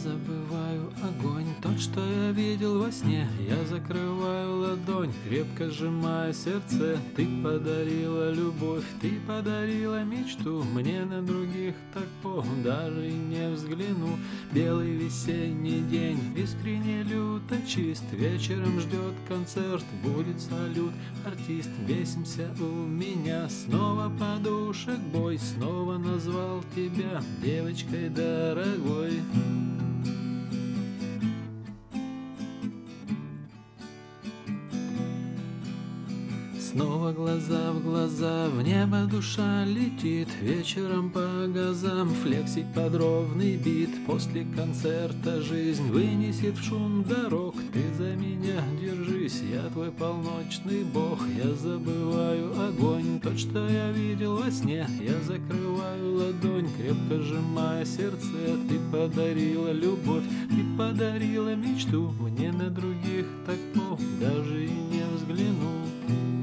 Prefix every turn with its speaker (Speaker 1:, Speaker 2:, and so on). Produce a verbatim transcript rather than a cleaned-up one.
Speaker 1: забываю огонь, тот, что я видел во сне. Я закрываю ладонь, крепко сжимая сердце. Ты подарила любовь, ты подарила мечту. Мне на других так по, даже и не взгляну. Белый весенний день, искренне люто чист. Вечером ждет концерт, будет салют. Артист, бесимся у меня. Снова подушек бой, снова назвал тебя девочкой дорогой. Снова глаза в глаза, в небо душа летит. Вечером по газам флексить под ровный бит. После концерта жизнь вынесет в шум дорог. Ты за меня держись, я твой полночный бог. Я забываю огонь, тот, что я видел во сне. Я закрываю ладонь, крепко сжимая сердце. Ты подарила любовь, ты подарила мечту. Мне на других так плохо, даже и не взгляну.